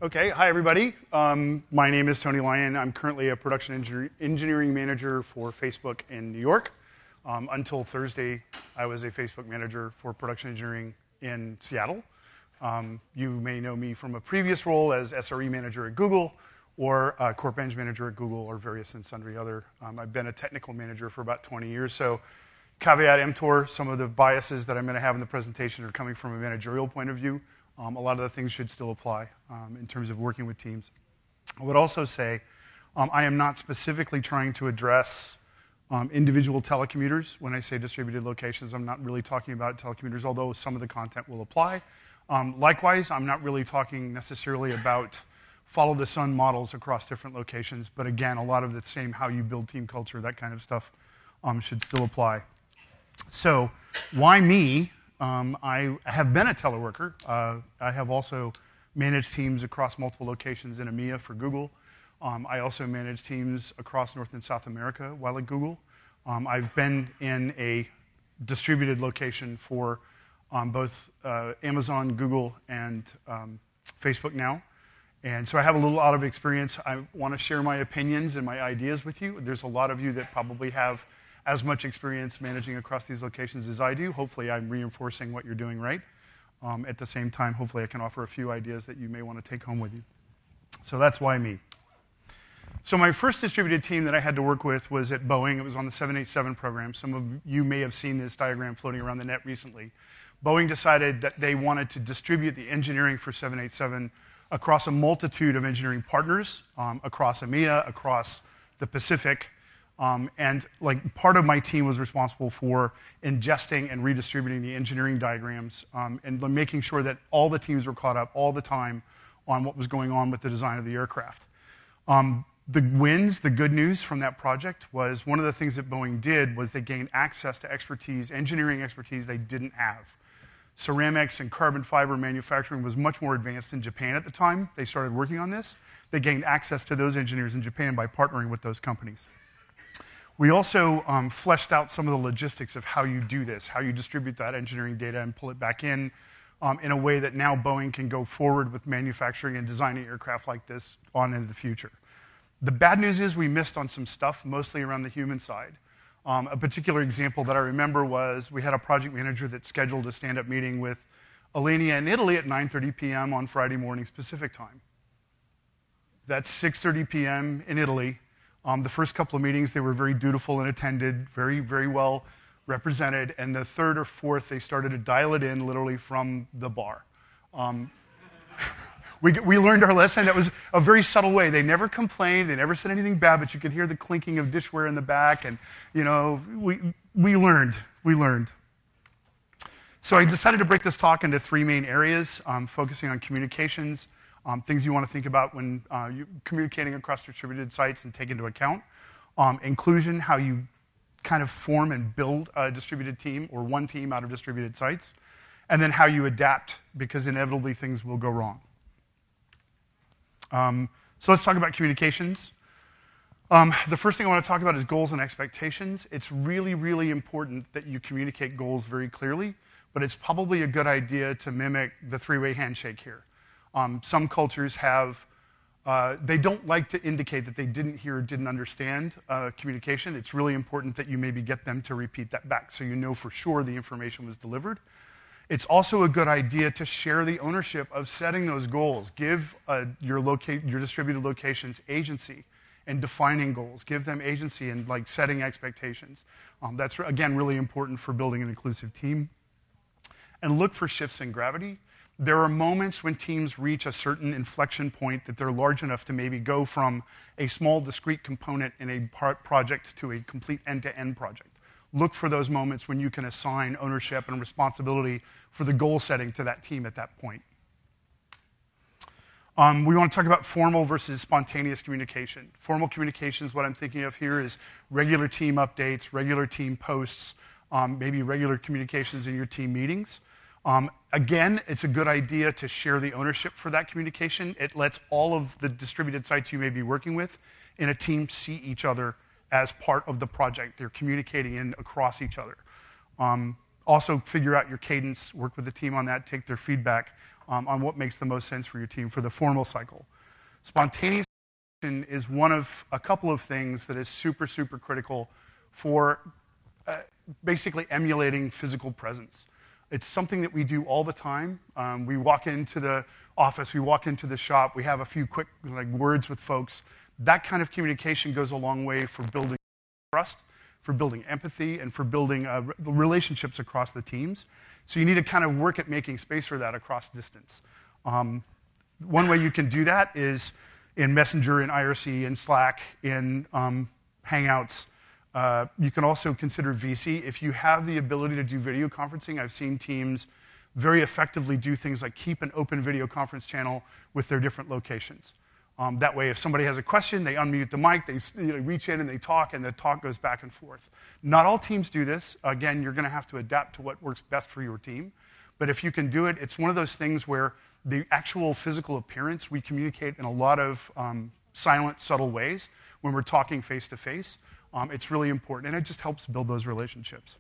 Okay, hi everybody. My name is Tony Lyon. I'm currently a production engineering manager for Facebook in New York. Until Thursday, I was a Facebook manager for production engineering in Seattle. You may know me from a previous role as SRE manager at Google or Corp Eng manager at Google or various and sundry other. I've been a technical manager for about 20 years, so caveat emptor, some of the biases that I'm going to have in the presentation are coming from a managerial point of view. A lot of the things should still apply in terms of working with teams. I would also say I am not specifically trying to address individual telecommuters. When I say distributed locations, I'm not really talking about telecommuters, although some of the content will apply. Likewise, I'm not really talking necessarily about follow-the-sun models across different locations, but again, a lot of the same how you build team culture, that kind of stuff should still apply. So why me? I have been a teleworker. I have also managed teams across multiple locations in EMEA for Google. I also manage teams across North and South America while at Google. I've been in a distributed location for both Amazon, Google, and Facebook now. And so I have a lot of experience. I want to share my opinions and my ideas with you. There's a lot of you that probably have as much experience managing across these locations as I do. Hopefully I'm reinforcing what you're doing right. At the same time, hopefully I can offer a few ideas that you may want to take home with you. So that's why me. So my first distributed team that I had to work with was at Boeing. It was on the 787 program. Some of you may have seen this diagram floating around the net recently. Boeing decided that they wanted to distribute the engineering for 787 across a multitude of engineering partners, across EMEA, across the Pacific. And part of my team was responsible for ingesting and redistributing the engineering diagrams and making sure that all the teams were caught up all the time on what was going on with the design of the aircraft. The wins, the good news from that project was one of the things that Boeing did was they gained access to expertise, engineering expertise they didn't have. Ceramics and carbon fiber manufacturing was much more advanced in Japan at the time. They started working on this. They gained access to those engineers in Japan by partnering with those companies. We also fleshed out some of the logistics of how you do this, how you distribute that engineering data and pull it back in a way that now Boeing can go forward with manufacturing and designing aircraft like this on into the future. The bad news is we missed on some stuff, mostly around the human side. A particular example that I remember was we had a project manager that scheduled a stand-up meeting with Alenia in Italy at 9:30 p.m. on Friday morning Pacific time. That's 6:30 p.m. in Italy. The first couple of meetings, they were very dutiful and attended, very, very well represented. And the third or fourth, they started to dial it in literally from the bar. We learned our lesson. That was a very subtle way. They never complained. They never said anything bad, but you could hear the clinking of dishware in the back. And, we learned. So I decided to break this talk into three main areas, focusing on communications, things you want to think about when you're communicating across distributed sites and take into account. Inclusion, how you kind of form and build a distributed team or one team out of distributed sites. And then how you adapt, because inevitably things will go wrong. So let's talk about communications. The first thing I want to talk about is goals and expectations. It's really, really important that you communicate goals very clearly, but it's probably a good idea to mimic the three-way handshake here. Some cultures have, they don't like to indicate that they didn't hear or didn't understand communication. It's really important that you maybe get them to repeat that back so you know for sure the information was delivered. It's also a good idea to share the ownership of setting those goals. Give your distributed locations agency in defining goals. Give them agency in setting expectations. That's, again, really important for building an inclusive team. And look for shifts in gravity. There are moments when teams reach a certain inflection point that they're large enough to maybe go from a small discrete component in a project to a complete end-to-end project. Look for those moments when you can assign ownership and responsibility for the goal setting to that team at that point. We want to talk about formal versus spontaneous communication. Formal communications, what I'm thinking of here is regular team updates, regular team posts, maybe regular communications in your team meetings. Again, it's a good idea to share the ownership for that communication. It lets all of the distributed sites you may be working with in a team see each other as part of the project. They're communicating across each other. Also, figure out your cadence, work with the team on that, take their feedback. on what makes the most sense for your team for the formal cycle. Spontaneous is one of a couple of things that is super, super critical for basically emulating physical presence. It's something that we do all the time. We walk into the office, we walk into the shop, we have a few quick words with folks. That kind of communication goes a long way for building trust, for building empathy, and for building relationships across the teams. So you need to kind of work at making space for that across distance. One way you can do that is in Messenger, in IRC, in Slack, in Hangouts. You can also consider VC. If you have the ability to do video conferencing, I've seen teams very effectively do things like keep an open video conference channel with their different locations. That way, if somebody has a question, they unmute the mic, they reach in and they talk, and the talk goes back and forth. Not all teams do this. Again, you're going to have to adapt to what works best for your team. But if you can do it, it's one of those things where the actual physical appearance, we communicate in a lot of silent, subtle ways when we're talking face-to-face. It's really important, and it just helps build those relationships.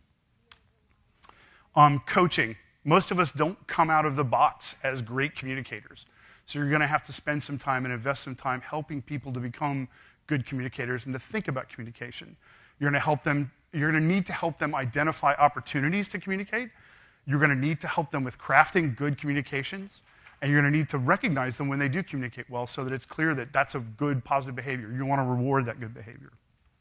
Coaching. Most of us don't come out of the box as great communicators. So you're going to have to spend some time and invest some time helping people to become good communicators and to think about communication. You're going to need to help them identify opportunities to communicate. You're going to need to help them with crafting good communications. And you're going to need to recognize them when they do communicate well so that it's clear that that's a good, positive behavior. You want to reward that good behavior.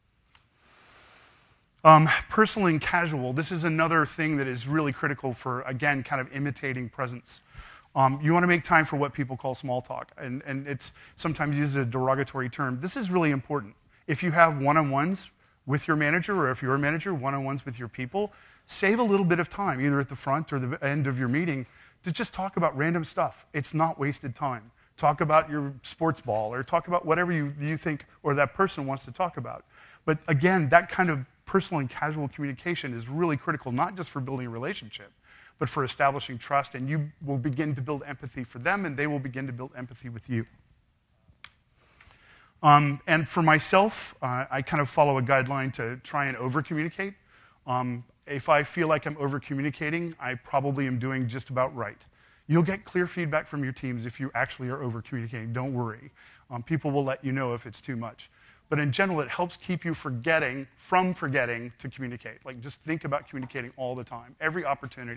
Personal and casual. This is another thing that is really critical for, again, kind of imitating presence. You want to make time for what people call small talk, and it's sometimes used as a derogatory term. This is really important. If you have one-on-ones with your manager, or if you're a manager, one-on-ones with your people, save a little bit of time, either at the front or the end of your meeting, to just talk about random stuff. It's not wasted time. Talk about your sports ball, or talk about whatever you think or that person wants to talk about. But again, that kind of personal and casual communication is really critical, not just for building a relationship, but for establishing trust, and you will begin to build empathy for them, and they will begin to build empathy with you. And for myself, I kind of follow a guideline to try and over-communicate. If I feel like I'm over-communicating, I probably am doing just about right. You'll get clear feedback from your teams if you actually are over-communicating. Don't worry. People will let you know if it's too much. But in general, it helps keep you from forgetting to communicate. Just think about communicating all the time, every opportunity.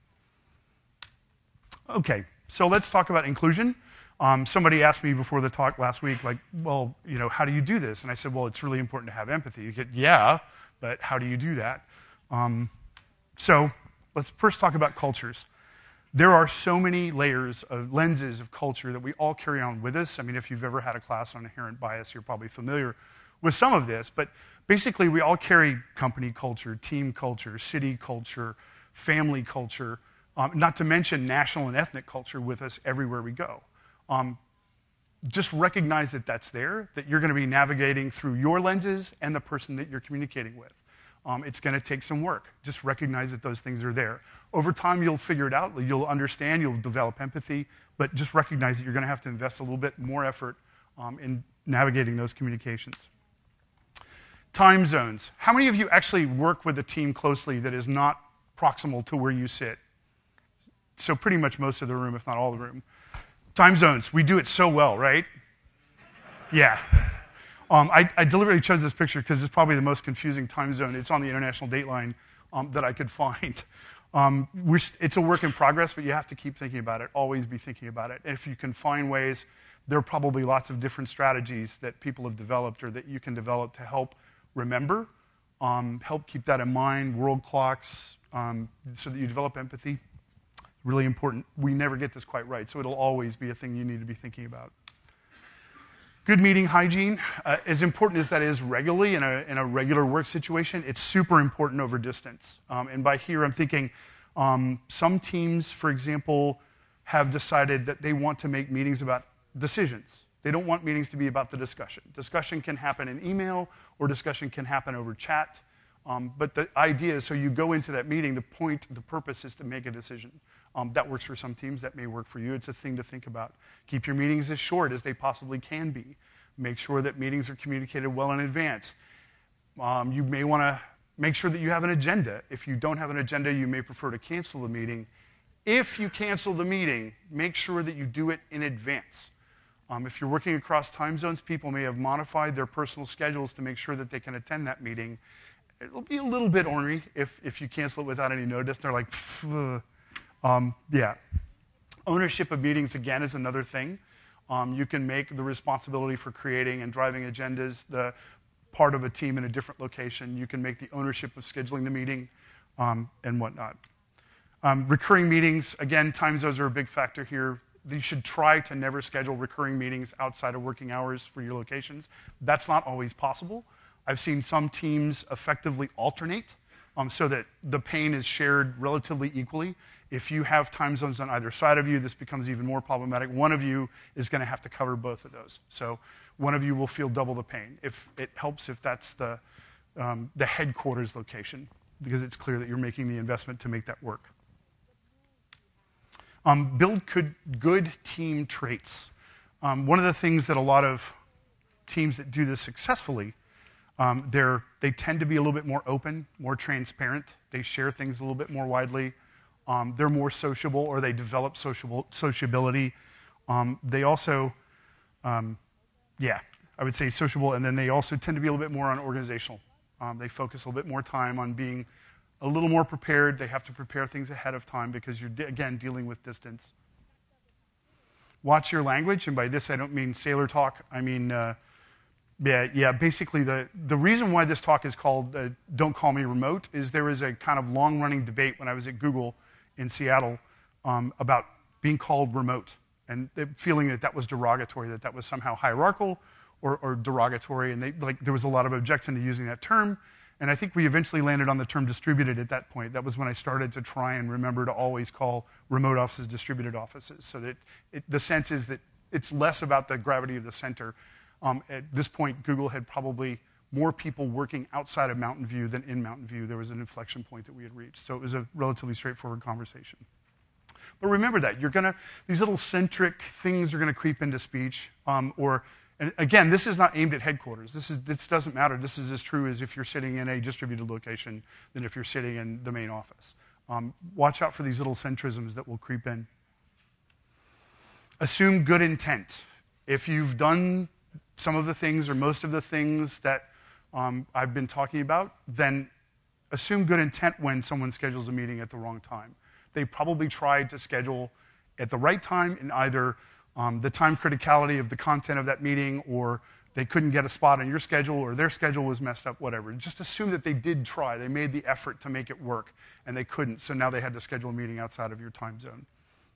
Okay, so let's talk about inclusion. Somebody asked me before the talk last week, well, how do you do this? And I said, well, it's really important to have empathy. You get, yeah, but how do you do that? So let's first talk about cultures. There are so many lenses of culture that we all carry on with us. I mean, if you've ever had a class on inherent bias, you're probably familiar with some of this. But basically, we all carry company culture, team culture, city culture, family culture, not to mention national and ethnic culture with us everywhere we go. Just recognize that that's there, that you're going to be navigating through your lenses and the person that you're communicating with. It's going to take some work. Just recognize that those things are there. Over time, you'll figure it out. You'll understand. You'll develop empathy. But just recognize that you're going to have to invest a little bit more effort in navigating those communications. Time zones. How many of you actually work with a team closely that is not proximal to where you sit? So pretty much most of the room, if not all the room. Time zones. We do it so well, right? Yeah. I deliberately chose this picture because it's probably the most confusing time zone. It's on the International Dateline that I could find. It's a work in progress, but you have to keep thinking about it, always be thinking about it. And if you can find ways, there are probably lots of different strategies that people have developed or that you can develop to help remember, help keep that in mind, world clocks, so that you develop empathy. Really important. We never get this quite right, so it'll always be a thing you need to be thinking about. Good meeting hygiene, as important as that is regularly in a regular work situation, it's super important over distance. And by here, I'm thinking some teams, for example, have decided that they want to make meetings about decisions. They don't want meetings to be about the discussion. Discussion can happen in email, or discussion can happen over chat. But the idea is, so you go into that meeting, the purpose is to make a decision. That works for some teams, that may work for you. It's a thing to think about. Keep your meetings as short as they possibly can be. Make sure that meetings are communicated well in advance. You may want to make sure that you have an agenda. If you don't have an agenda, you may prefer to cancel the meeting. If you cancel the meeting, make sure that you do it in advance. If you're working across time zones, people may have modified their personal schedules to make sure that they can attend that meeting. It'll be a little bit ornery if you cancel it without any notice. They're like, yeah. Ownership of meetings, again, is another thing. You can make the responsibility for creating and driving agendas the part of a team in a different location. You can make the ownership of scheduling the meeting and whatnot. Recurring meetings, again, time zones are a big factor here. You should try to never schedule recurring meetings outside of working hours for your locations. That's not always possible. I've seen some teams effectively alternate so that the pain is shared relatively equally. If you have time zones on either side of you, this becomes even more problematic. One of you is going to have to cover both of those. So one of you will feel double the pain. If it helps if that's the headquarters location, because it's clear that you're making the investment to make that work. Build good team traits. One of the things that a lot of teams that do this successfully, they tend to be a little bit more open, more transparent. They share things a little bit more widely. They're more sociable, or they develop sociability. They also, I would say sociable, and then they also tend to be a little bit more on organizational. They focus a little bit more time on being a little more prepared. They have to prepare things ahead of time because you're, again, dealing with distance. Watch your language, and by this I don't mean sailor talk. I mean, basically the reason why this talk is called Don't Call Me Remote is there was a kind of long-running debate when I was at Google in Seattle about being called remote, and feeling that was derogatory, that was somehow hierarchical or derogatory, and there was a lot of objection to using that term. And I think we eventually landed on the term distributed at that point. That was when I started to try and remember to always call remote offices distributed offices, so that the sense is that it's less about the gravity of the center. At this point, Google had probably more people working outside of Mountain View than in Mountain View. There was an inflection point that we had reached. So it was a relatively straightforward conversation. But remember that. These little centric things are going to creep into speech, and again, this is not aimed at headquarters. This doesn't matter. This is as true as if you're sitting in a distributed location than if you're sitting in the main office. Watch out for these little centrisms that will creep in. Assume good intent. If you've done some of the things or most of the things that I've been talking about, then assume good intent when someone schedules a meeting at the wrong time. They probably tried to schedule at the right time in either the time criticality of the content of that meeting, or they couldn't get a spot on your schedule, or their schedule was messed up, whatever. Just assume that they did try. They made the effort to make it work, and they couldn't, so now they had to schedule a meeting outside of your time zone.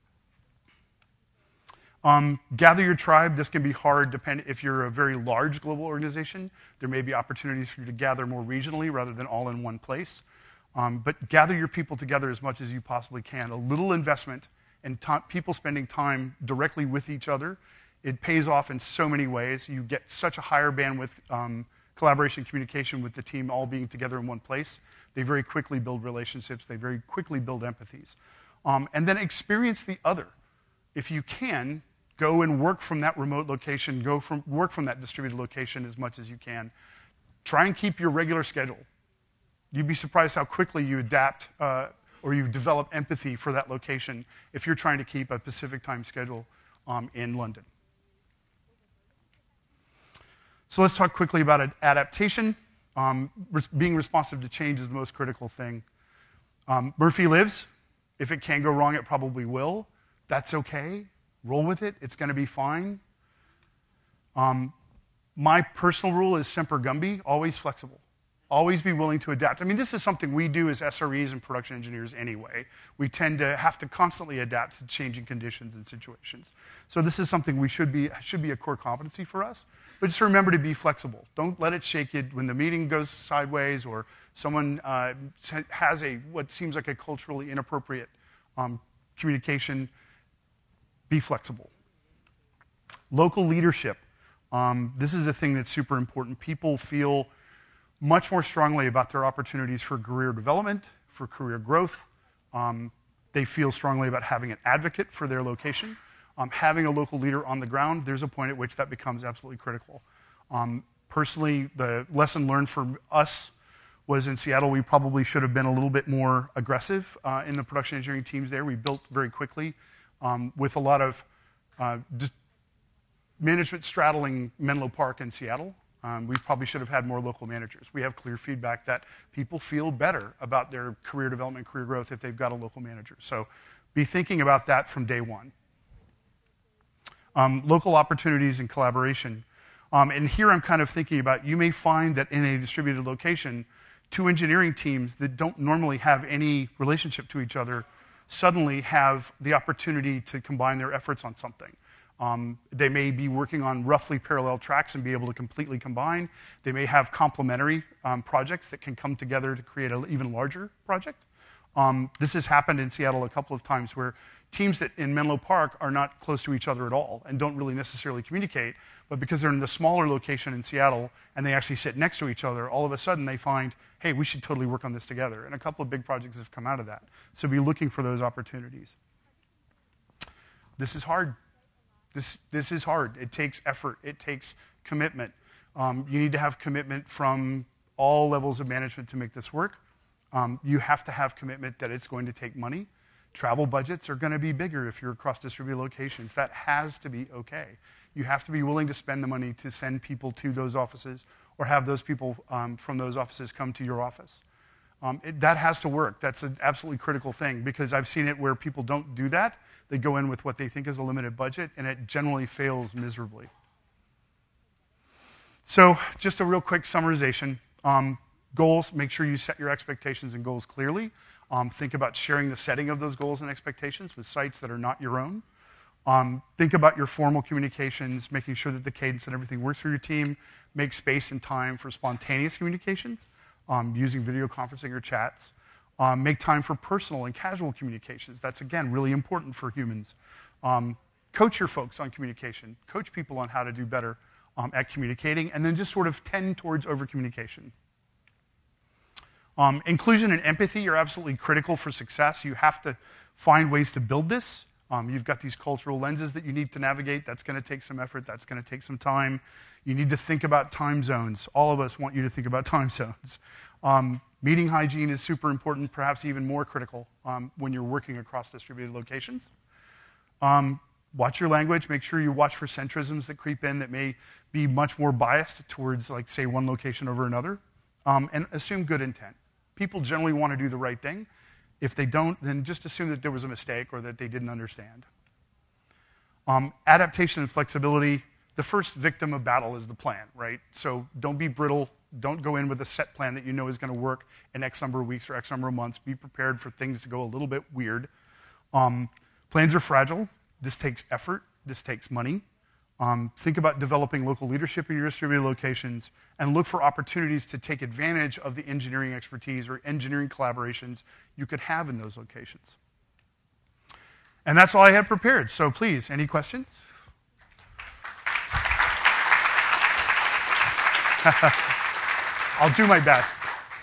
Gather your tribe. This can be hard if you're a very large global organization. There may be opportunities for you to gather more regionally rather than all in one place. But gather your people together as much as you possibly can. A little investment and people spending time directly with each other, it pays off in so many ways. You get such a higher bandwidth collaboration, communication with the team all being together in one place. They very quickly build relationships. They very quickly build empathies. And then experience the other. If you can, go and work from that remote location, work from that distributed location as much as you can. Try and keep your regular schedule. You'd be surprised how quickly you adapt or you develop empathy for that location if you're trying to keep a Pacific time schedule in London. So let's talk quickly about adaptation. Being responsive to change is the most critical thing. Murphy lives. If it can go wrong, it probably will. That's okay. Roll with it. It's going to be fine. My personal rule is semper gumby, always flexible. Always be willing to adapt. I mean, this is something we do as SREs and production engineers anyway. We tend to have to constantly adapt to changing conditions and situations. So this is something should be a core competency for us. But just remember to be flexible. Don't let it shake you when the meeting goes sideways or someone has what seems like a culturally inappropriate communication. Be flexible. Local leadership. This is a thing that's super important. People feel much more strongly about their opportunities for career development, for career growth. They feel strongly about having an advocate for their location. Having a local leader on the ground, there's a point at which that becomes absolutely critical. Personally, the lesson learned for us was in Seattle. We probably should have been a little bit more aggressive in the production engineering teams there. We built very quickly with a lot of management straddling Menlo Park and Seattle. We probably should have had more local managers. We have clear feedback that people feel better about their career development, career growth if they've got a local manager. So be thinking about that from day one. Local opportunities and collaboration. And here I'm kind of thinking about, you may find that in a distributed location, two engineering teams that don't normally have any relationship to each other suddenly have the opportunity to combine their efforts on something. They may be working on roughly parallel tracks and be able to completely combine. They may have complementary projects that can come together to create an even larger project. This has happened in Seattle a couple of times where teams that in Menlo Park are not close to each other at all and don't really necessarily communicate, but because they're in the smaller location in Seattle and they actually sit next to each other, all of a sudden they find, hey, we should totally work on this together. And a couple of big projects have come out of that. So be looking for those opportunities. This is hard. This is hard. It takes effort. It takes commitment. You need to have commitment from all levels of management to make this work. You have to have commitment that it's going to take money. Travel budgets are going to be bigger if you're across distributed locations. That has to be okay. You have to be willing to spend the money to send people to those offices or have those people from those offices come to your office. That has to work. That's an absolutely critical thing because I've seen it where people don't do that. They go in with what they think is a limited budget, and it generally fails miserably. So just a real quick summarization. Goals, make sure you set your expectations and goals clearly. Think about sharing the setting of those goals and expectations with sites that are not your own. Think about your formal communications, making sure that the cadence and everything works for your team. Make space and time for spontaneous communications, using video conferencing or chats. Make time for personal and casual communications. That's, again, really important for humans. Coach your folks on communication. Coach people on how to do better at communicating, and then just sort of tend towards over-communication. Inclusion and empathy are absolutely critical for success. You have to find ways to build this. You've got these cultural lenses that you need to navigate. That's going to take some effort. That's going to take some time. You need to think about time zones. All of us want you to think about time zones. Meeting hygiene is super important, perhaps even more critical when you're working across distributed locations. Watch your language. Make sure you watch for centrisms that creep in that may be much more biased towards, like, say, one location over another. And assume good intent. People generally want to do the right thing. If they don't, then just assume that there was a mistake or that they didn't understand. Adaptation and flexibility. The first victim of battle is the plan, right? So don't be brittle. Don't go in with a set plan that you know is going to work in X number of weeks or X number of months. Be prepared for things to go a little bit weird. Plans are fragile. This takes effort. This takes money. Think about developing local leadership in your distributed locations and look for opportunities to take advantage of the engineering expertise or engineering collaborations you could have in those locations. And that's all I had prepared. So please, any questions? I'll do my best.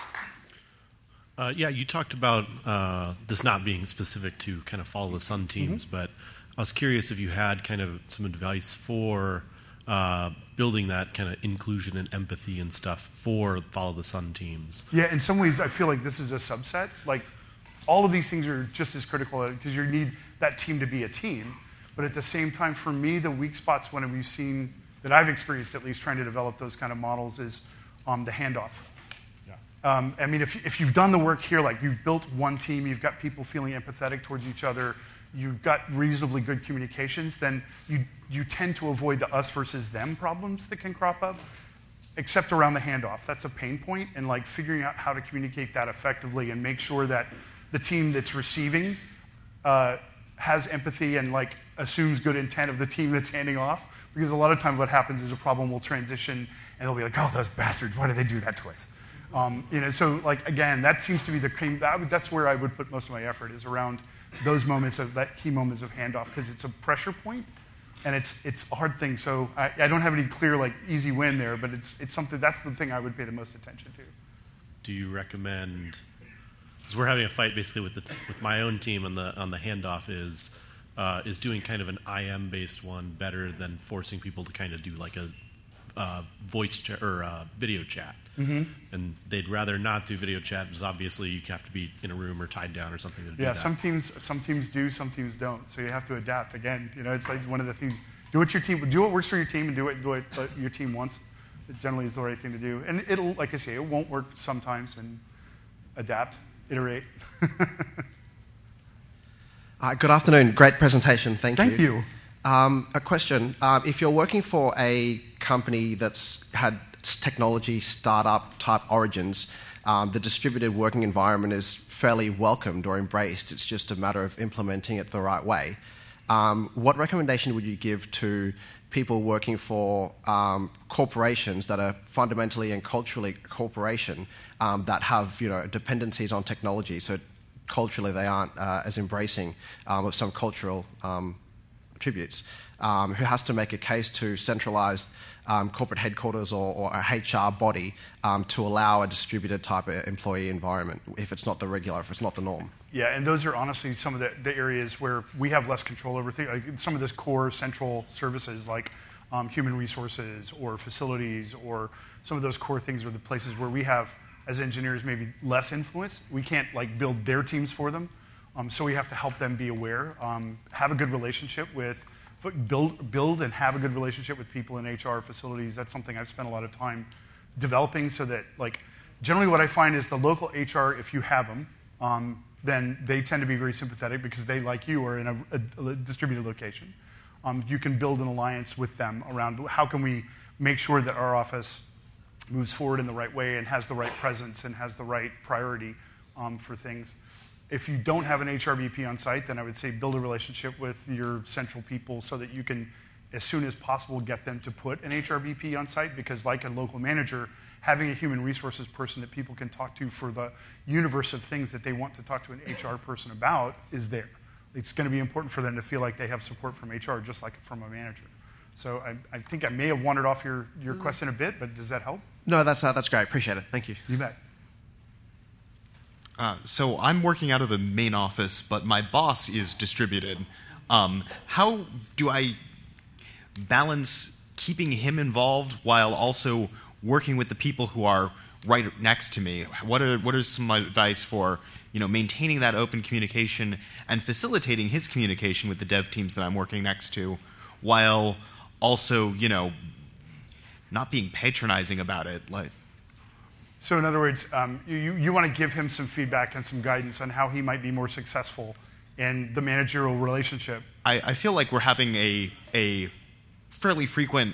Yeah, you talked about this not being specific to kind of follow the sun teams, but I was curious if you had kind of some advice for building that kind of inclusion and empathy and stuff for follow the sun teams. Yeah, in some ways I feel like this is a subset. Like all of these things are just as critical because you need that team to be a team. But at the same time, for me, the weak spots when we've seen, that I've experienced at least trying to develop those kind of models is the handoff. Yeah. I mean, if you've done the work here, like you've built one team, you've got people feeling empathetic towards each other, you've got reasonably good communications, then you tend to avoid the us versus them problems that can crop up, except around the handoff. That's a pain point, and like figuring out how to communicate that effectively and make sure that the team that's receiving has empathy and like assumes good intent of the team that's handing off. Because a lot of times what happens is a problem will transition and they'll be like, oh, those bastards, why did they do that to us? So like again, that seems to be that's where I would put most of my effort is around those moments of that key moments of handoff because it's a pressure point and it's a hard thing. So I don't have any clear like easy win there, but it's something that's the thing I would pay the most attention to. Do you recommend? Because we're having a fight basically with my own team on the handoff is doing kind of an IM based one better than forcing people to kind of do like a voice chat or video chat, and they'd rather not do video chat because obviously you have to be in a room or tied down or something to do that. Some teams do, some teams don't. So you have to adapt. Again, it's like one of the things. Do what works for your team, and do what your team wants. It generally is the right thing to do. And it'll, like I say, it won't work sometimes. And adapt, iterate. Good afternoon. Great presentation. Thank you. Thank you. A question. If you're working for a company that's had technology startup type origins, the distributed working environment is fairly welcomed or embraced. It's just a matter of implementing it the right way. What recommendation would you give to people working for corporations that are fundamentally and culturally a corporation that have dependencies on technology? So culturally they aren't as embracing of some cultural attributes, who has to make a case to centralized corporate headquarters or a HR body to allow a distributed type of employee environment if it's not the regular, if it's not the norm. Yeah, and those are honestly some of the areas where we have less control over things. Like some of those core central services like human resources or facilities, or some of those core things are the places where we have, as engineers, maybe less influence. We can't build their teams for them. So we have to help them be aware, have a good relationship with, build and have a good relationship with people in HR facilities. That's something I've spent a lot of time developing, so that generally what I find is the local HR, if you have them, then they tend to be very sympathetic because they, like you, are in a distributed location. You can build an alliance with them around how can we make sure that our office moves forward in the right way and has the right presence and has the right priority for things. If you don't have an HRBP on site, then I would say build a relationship with your central people so that you can, as soon as possible, get them to put an HRBP on site, because like a local manager, having a human resources person that people can talk to for the universe of things that they want to talk to an HR person about is there. It's going to be important for them to feel like they have support from HR, just like from a manager. So I think I may have wandered off your question a bit, but does that help? No, that's great. Appreciate it. Thank you. You bet. So I'm working out of the main office, but my boss is distributed. How do I balance keeping him involved while also working with the people who are right next to me? What are some advice for maintaining that open communication and facilitating his communication with the dev teams that I'm working next to, while also not being patronizing about it? So in other words, you want to give him some feedback and some guidance on how he might be more successful in the managerial relationship. I feel like we're having a fairly frequent,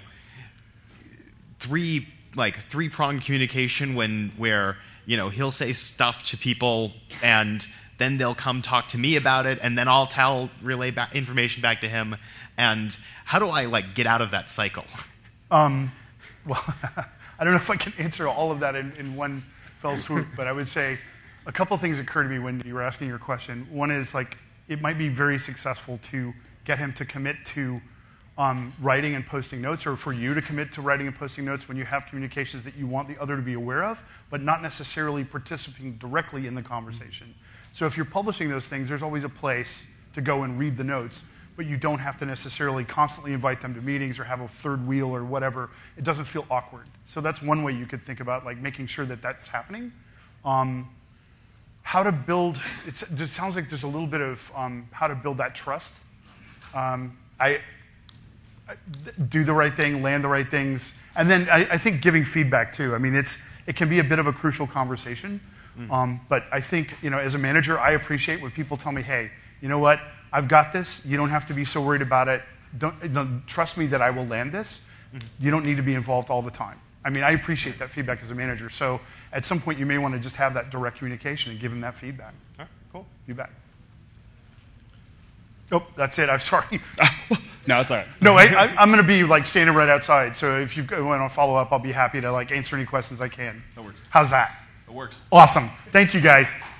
three-pronged communication where he'll say stuff to people and then they'll come talk to me about it, and then I'll relay information back to him. And how do I get out of that cycle? Well, I don't know if I can answer all of that in one fell swoop, but I would say a couple things occur to me when you were asking your question. One is it might be very successful to get him to commit to writing and posting notes, or for you to commit to writing and posting notes when you have communications that you want the other to be aware of, but not necessarily participating directly in the conversation. So if you're publishing those things, there's always a place to go and read the notes, but you don't have to necessarily constantly invite them to meetings or have a third wheel or whatever. It doesn't feel awkward. So that's one way you could think about making sure that that's happening. How to build, it sounds like there's a little bit of how to build that trust. I do the right thing, land the right things, and then I think giving feedback too. I mean, it can be a bit of a crucial conversation, but I think as a manager, I appreciate when people tell me, "Hey, you know what? I've got this. You don't have to be so worried about it. Don't trust me that I will land this. You don't need to be involved all the time." I mean, I appreciate that feedback as a manager. So at some point, you may want to just have that direct communication and give them that feedback. All right, cool. You bet. Oh, that's it. I'm sorry. No, it's all right. No, I'm going to be standing right outside. So if you want to follow up, I'll be happy to answer any questions I can. That works. How's that? It works. Awesome. Thank you, guys.